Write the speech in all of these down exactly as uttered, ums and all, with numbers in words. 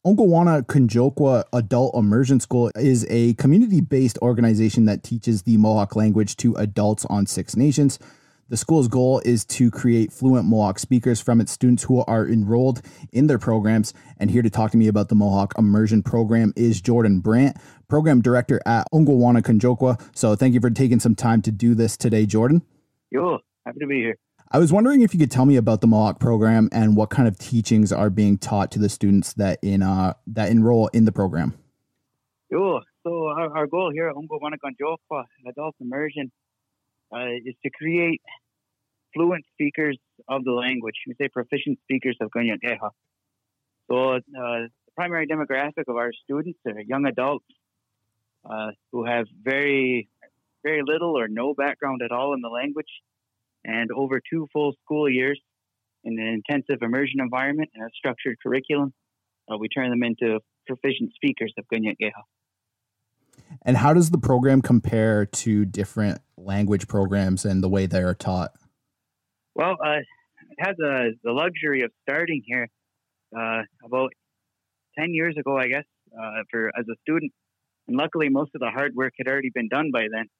Ongowana Conjokwa Adult Immersion School is a community-based organization that teaches the Mohawk language to adults on Six Nations. The school's goal is to create fluent Mohawk speakers from its students who are enrolled in their programs. And here to talk to me about the Mohawk Immersion Program is Jordan Brandt, Program Director at Ongowana Conjokwa. So thank you for taking some time to do this today, Jordan. Yo, happy to be here. I was wondering if you could tell me about the Mohawk program and what kind of teachings are being taught to the students that in uh, that enroll in the program. Yo, so our, our goal here at Ongowana Conjokwa Adult Immersion uh, is to create fluent speakers of the language. We say proficient speakers of Gunyan Geha. So uh, the primary demographic of our students are young adults uh, who have very, very little or no background at all in the language. And over two full school years in an intensive immersion environment and a structured curriculum, uh, we turn them into proficient speakers of Gunyan Geha. And how does the program compare to different language programs and the way they are taught? Well, uh, it has uh, the luxury of starting here uh, about ten years ago, I guess, uh, for as a student. And luckily, most of the hard work had already been done by then.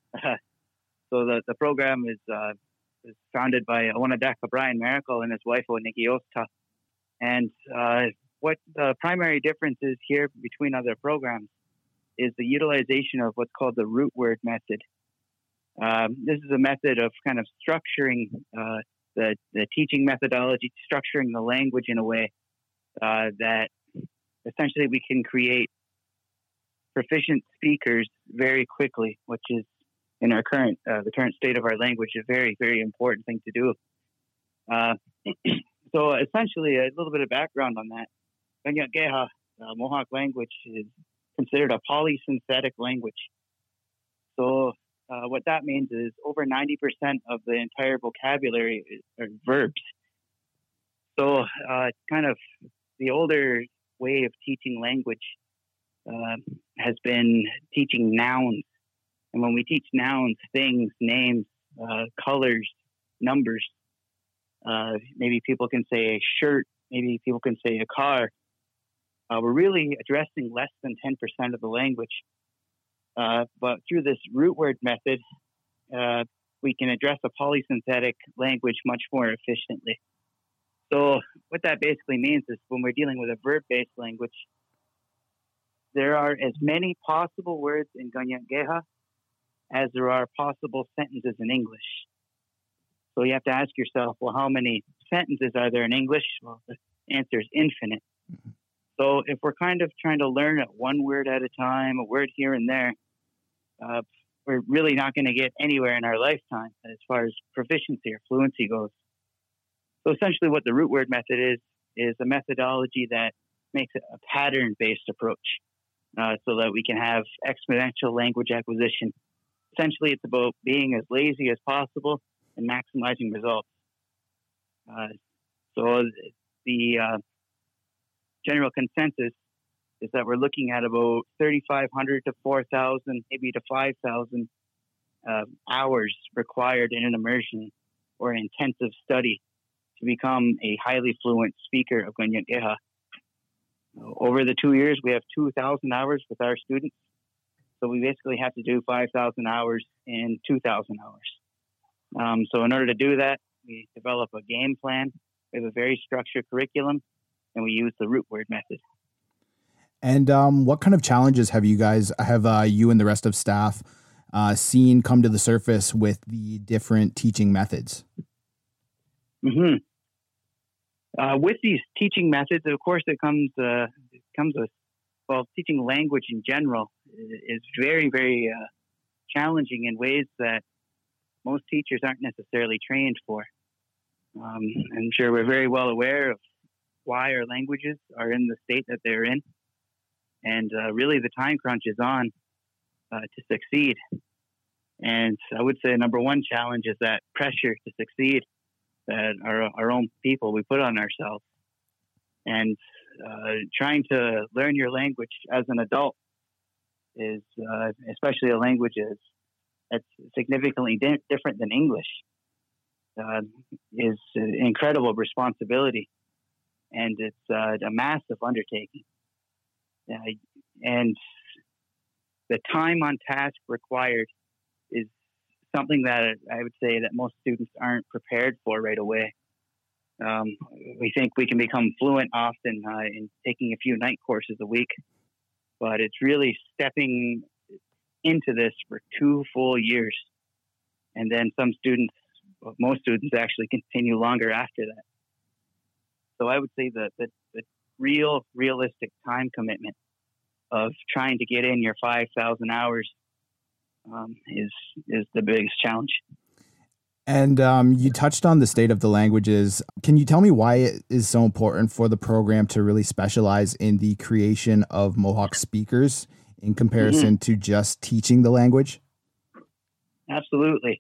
so the, the program is... Uh, is founded by Awanadaka Brian Miracle and his wife, Oniki Osta. And uh, what the primary difference is here between other programs is the utilization of what's called the root word method. Um, this is a method of kind of structuring uh, the, the teaching methodology, structuring the language in a way uh, that essentially we can create proficient speakers very quickly, which is in our current, uh, the current state of our language, a very, very important thing to do. Uh, so essentially, a little bit of background on that. Gunyan Geha, uh, Mohawk language, is considered a polysynthetic language. So uh, what that means is over ninety percent of the entire vocabulary is, are verbs. So uh, kind of the older way of teaching language uh, has been teaching nouns. And when we teach nouns, things, names, uh, colors, numbers, uh, maybe people can say a shirt, maybe people can say a car. Uh, we're really addressing less than ten percent of the language. Uh, but through this root word method, uh, we can address a polysynthetic language much more efficiently. So what that basically means is when we're dealing with a verb-based language, there are as many possible words in Gunyan Geha as there are possible sentences in English. So you have to ask yourself, well, how many sentences are there in English? Well, the answer is infinite. Mm-hmm. So if we're kind of trying to learn it one word at a time, a word here and there, uh, we're really not going to get anywhere in our lifetime as far as proficiency or fluency goes. So essentially what the root word method is, is a methodology that makes it a pattern-based approach uh, so that we can have exponential language acquisition. Essentially, it's about being as lazy as possible and maximizing results. Uh, so the uh, general consensus is that we're looking at about thirty-five hundred to four thousand, maybe to five thousand uh, hours required in an immersion or an intensive study to become a highly fluent speaker of Gunyan Geha. Over the two years, we have two thousand hours with our students. So we basically have to do five thousand hours in two thousand hours. Um, so in order to do that, we develop a game plan. We have a very structured curriculum, and we use the root word method. And um, what kind of challenges have you guys, have uh, you and the rest of staff uh, seen come to the surface with the different teaching methods? Mm-hmm. Uh, with these teaching methods, of course, it comes uh, it comes with well, teaching language in general is very, very uh, challenging in ways that most teachers aren't necessarily trained for. Um, I'm sure we're very well aware of why our languages are in the state that they're in. And uh, really the time crunch is on uh, to succeed. And I would say number one challenge is that pressure to succeed that our, our own people, we put on ourselves. And uh, trying to learn your language as an adult is, uh, especially a language is, that's significantly di- different than English, uh, is an incredible responsibility. And it's uh, a massive undertaking. uh, and the time on task required is something that I would say that most students aren't prepared for right away. Um, we think we can become fluent often uh, in taking a few night courses a week, but it's really stepping into this for two full years. And then some students, well, most students actually continue longer after that. So I would say that the, the real, realistic time commitment of trying to get in your five thousand hours um, is is the biggest challenge. And um, you touched on the state of the languages. Can you tell me why it is so important for the program to really specialize in the creation of Mohawk speakers in comparison mm-hmm. to just teaching the language? Absolutely.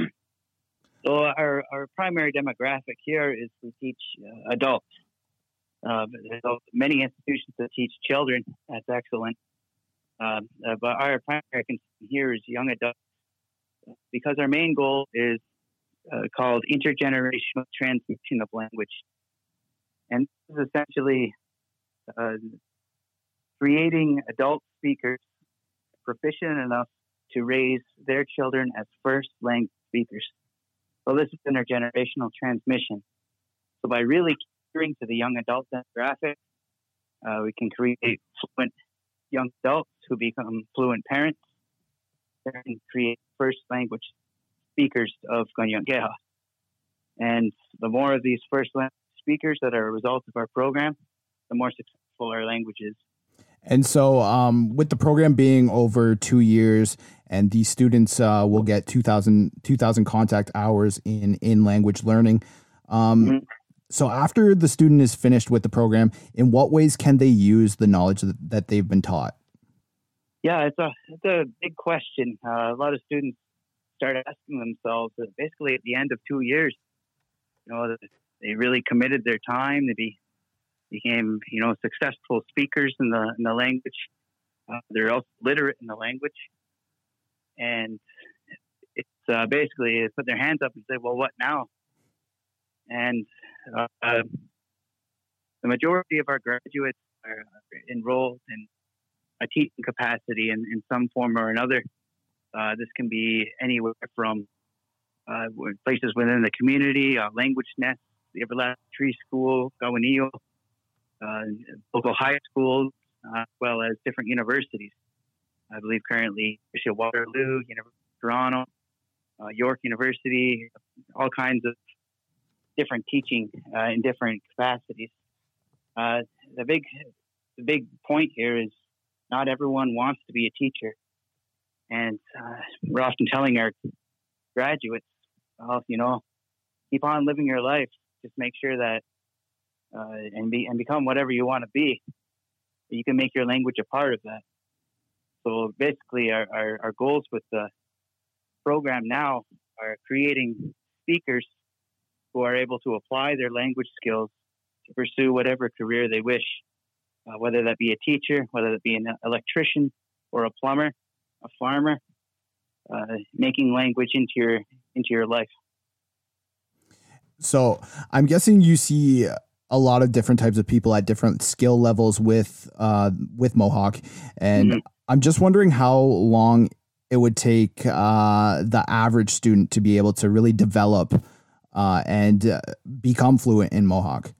So our, our primary demographic here is we teach uh, adults. Uh, so many institutions that teach children, that's excellent. Uh, uh, but our primary concern here is young adults, because our main goal is uh, called intergenerational transmission of language. And this is essentially uh, creating adult speakers proficient enough to raise their children as first language speakers. So this is intergenerational transmission. So by really catering to the young adult demographic, uh, we can create fluent young adults who become fluent parents and create first language speakers of Kanien'keha. And the more of these first language speakers that are a result of our program, the more successful our language is. And so um, with the program being over two years and these students uh, will get two thousand, two thousand contact hours in, in language learning. Um, mm-hmm. So after the student is finished with the program, in what ways can they use the knowledge that, that they've been taught? Yeah, it's a, it's a big question. Uh, a lot of students start asking themselves that basically at the end of two years, you know, they really committed their time. They be, became, you know, successful speakers in the in the language. Uh, they're also literate in the language. And it's uh, basically they put their hands up and say, well, what now? And uh, uh, the majority of our graduates are enrolled in a teaching capacity in, in some form or another. Uh, this can be anywhere from uh, places within the community, uh, Language Nest, the Everlasting Tree School, Kawanio, uh, local high schools, uh, as well as different universities. I believe currently University of Waterloo, University of Toronto, uh, York University, all kinds of different teaching uh, in different capacities. Uh, the big, the big point here is not everyone wants to be a teacher, and uh, we're often telling our graduates, well, you know, keep on living your life. Just make sure that uh, and be and become whatever you want to be. You can make your language a part of that. So basically, our, our, our goals with the program now are creating speakers who are able to apply their language skills to pursue whatever career they wish, uh, whether that be a teacher, whether that be an electrician or a plumber, a farmer, uh, making language into your into your life. So I'm guessing you see a lot of different types of people at different skill levels with uh, with Mohawk, and mm-hmm. I'm just wondering how long it would take uh, the average student to be able to really develop uh, and uh, become fluent in Mohawk.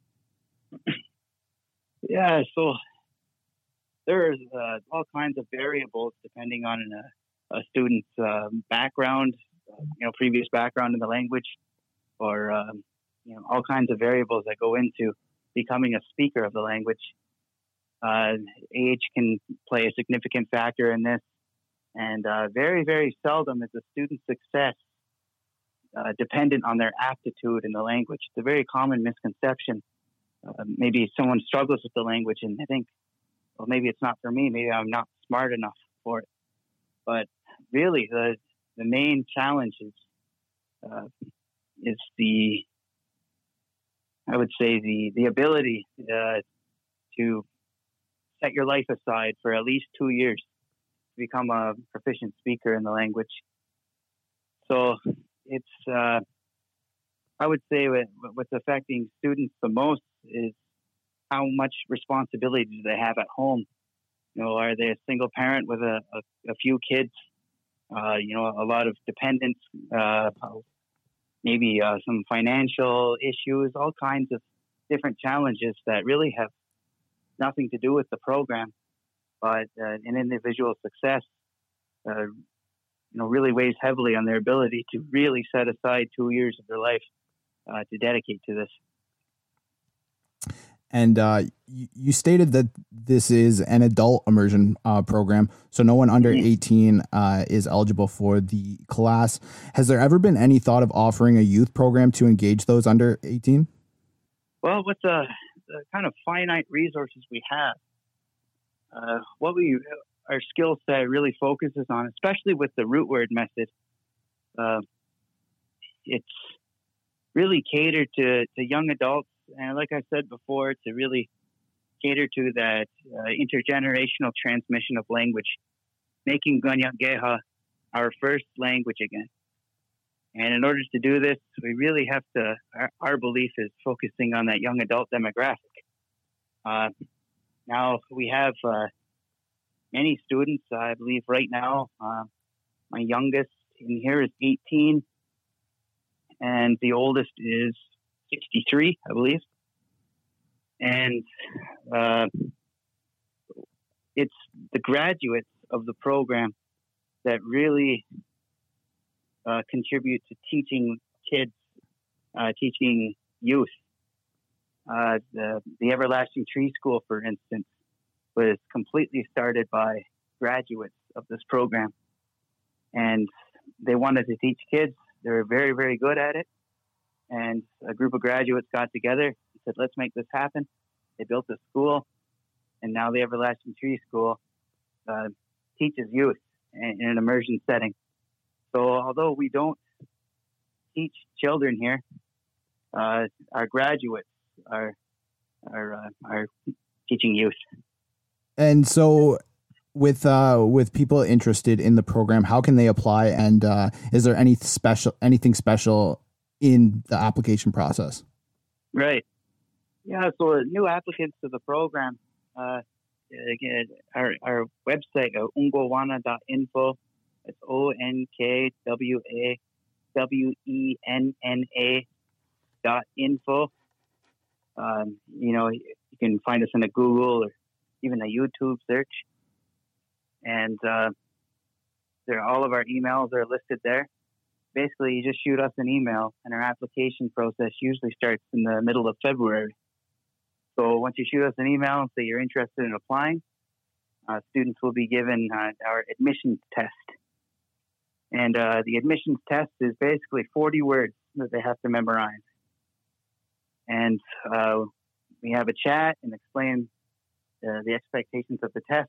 Yeah, so there's uh, all kinds of variables depending on a, a student's uh, background, uh, you know, previous background in the language, or um, you know, all kinds of variables that go into becoming a speaker of the language. Uh, age can play a significant factor in this, and uh, very, very seldom is a student's success uh, dependent on their aptitude in the language. It's a very common misconception. Uh, maybe someone struggles with the language and they think, well, maybe it's not for me. Maybe I'm not smart enough for it. But really, the the main challenge is uh, is the I would say the the ability uh, to set your life aside for at least two years to become a proficient speaker in the language. So it's uh, I would say what, what's affecting students the most is how much responsibility do they have at home You know, are they a single parent with a, a, a few kids? Uh, you know, a lot of dependents, uh, maybe uh, some financial issues, all kinds of different challenges that really have nothing to do with the program, but uh, an individual's success, uh, you know, really weighs heavily on their ability to really set aside two years of their life uh, to dedicate to this. And uh, you, you stated that this is an adult immersion uh, program, so no one under mm-hmm. eighteen uh, is eligible for the class. Has there ever been any thought of offering a youth program to engage those under eighteen? Well, with the, the kind of finite resources we have, uh, what we our skill set really focuses on, especially with the root word method, uh, it's really catered to, to young adults. And like I said before, to really cater to that uh, intergenerational transmission of language, making Kanien'kehá:ka our first language again. And in order to do this, we really have to, our, our belief is focusing on that young adult demographic. Uh, now, we have uh, many students, I believe right now, uh, my youngest in here is eighteen, and the oldest is sixty-three, I believe. And uh, it's the graduates of the program that really uh, contribute to teaching kids, uh, teaching youth. Uh, the, the Everlasting Tree School, for instance, was completely started by graduates of this program. And they wanted to teach kids. They were very, very good at it. And a group of graduates got together and said, let's make this happen. They built a school, and now the Everlasting Tree School uh, teaches youth in, in an immersion setting. So although we don't teach children here, uh, our graduates are, are, uh, are teaching youth. And so with uh, with people interested in the program, how can they apply? And uh, is there any special anything special in the application process? Right. Yeah. So new applicants to the program, uh, again, our, our website, uh, ongowana dot info. It's O N K W A W E N N A dot info. Um, you know, you can find us in a Google or even a YouTube search. And uh, there, all of our emails are listed there. Basically, you just shoot us an email, and our application process usually starts in the middle of February. So once you shoot us an email and say you're interested in applying, uh, students will be given uh, our admissions test. And uh, the admissions test is basically forty words that they have to memorize. And uh, we have a chat and explain uh, the expectations of the test.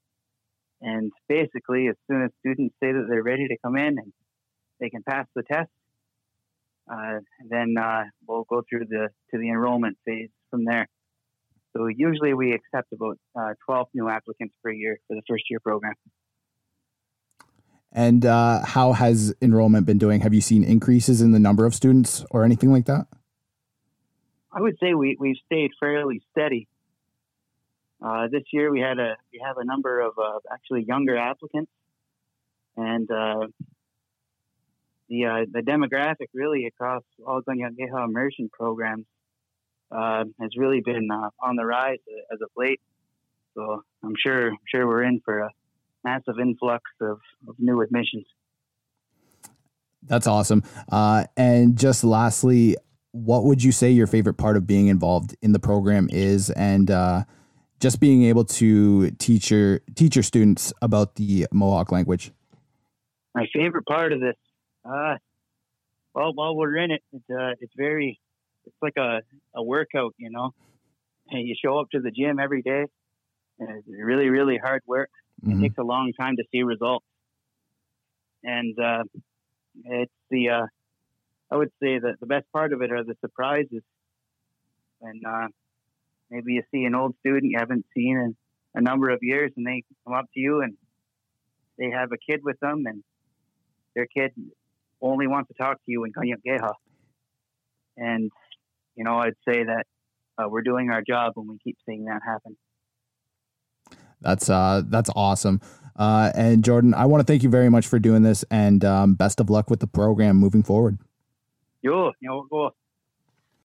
And basically, as soon as students say that they're ready to come in and they can pass the test, uh, then uh, we'll go through the to the enrollment phase from there. So usually we accept about uh, twelve new applicants per year for the first year program. And uh, how has enrollment been doing? Have you seen increases in the number of students or anything like that? I would say we, we've stayed fairly steady. Uh, this year we had a we have a number of uh, actually younger applicants, and uh, the uh, the demographic really across all Kanien'kehá:ka immersion programs uh, has really been uh, on the rise as of late. So I'm sure I'm sure we're in for a massive influx of, of new admissions. That's awesome. Uh, and just lastly, what would you say your favorite part of being involved in the program is, and uh, just being able to teach your teach your students about the Mohawk language? My favorite part of this, uh, well, while we're in it, it's, uh, it's very, it's like a, a workout, you know. And you show up to the gym every day, and it's really, really hard work. Mm-hmm. It takes a long time to see results. And uh, it's the, uh, I would say that the best part of it are the surprises. And uh, maybe you see an old student you haven't seen in a number of years, and they come up to you and they have a kid with them, and their kid only wants to talk to you in Kanien'kehá:ka. And, you know, I'd say that uh, we're doing our job when we keep seeing that happen. That's uh, that's awesome. Uh, and Jordan, I want to thank you very much for doing this, and um, best of luck with the program moving forward. Jo, jo,